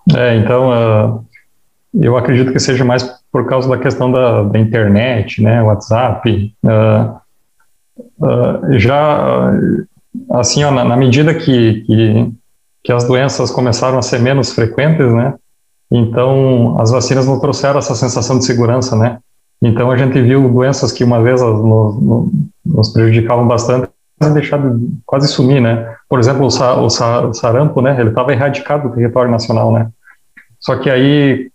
Então, eu acredito que seja mais por causa da questão da internet, né, WhatsApp. Já, assim, ó, na medida que as doenças começaram a ser menos frequentes, né, então as vacinas não trouxeram essa sensação de segurança, né. Então a gente viu doenças que uma vez nos prejudicavam bastante deixar de quase sumir, né. Por exemplo, o sarampo, né, ele estava erradicado do território nacional, né. Só que aí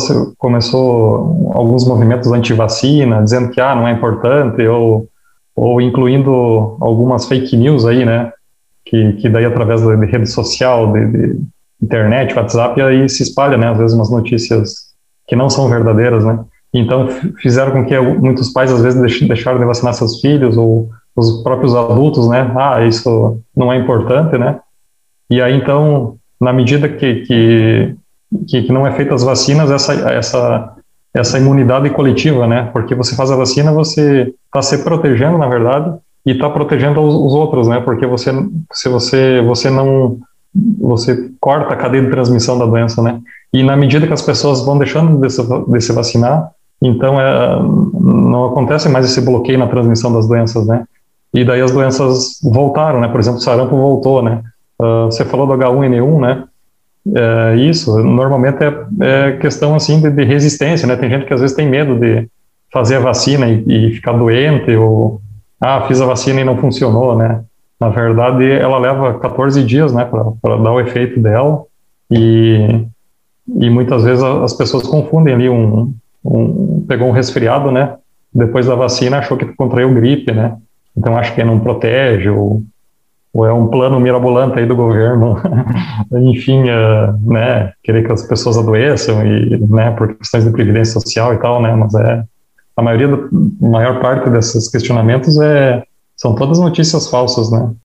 começou alguns movimentos anti-vacina, dizendo que não é importante, ou incluindo algumas fake news aí, né? Que daí através de rede social, de internet, WhatsApp, aí se espalha, né? Às vezes umas notícias que não são verdadeiras, né? Então fizeram com que muitos pais às vezes deixaram de vacinar seus filhos, ou os próprios adultos, né? Isso não é importante, né? E aí então, na medida que não é feita as vacinas, essa imunidade coletiva, né? Porque você faz a vacina, você está se protegendo, na verdade, e está protegendo os outros, né? Porque se você não, você corta a cadeia de transmissão da doença, né? E na medida que as pessoas vão deixando de se vacinar, então não acontece mais esse bloqueio na transmissão das doenças, né? E daí as doenças voltaram, né? Por exemplo, o sarampo voltou, né? Você falou do H1N1, né? Isso, normalmente é questão assim de resistência, né? Tem gente que às vezes tem medo de fazer a vacina e ficar doente, ou fiz a vacina e não funcionou, né? Na verdade, ela leva 14 dias, né, para dar o efeito dela, e, e muitas vezes as pessoas confundem ali pegou um resfriado, né? Depois da vacina achou que contraiu gripe, né? Então acho que não protege, ou é um plano mirabolante aí do governo, enfim, né, querer que as pessoas adoeçam e, né, por questões de previdência social e tal, né, mas a maior parte desses questionamentos são todas notícias falsas, né.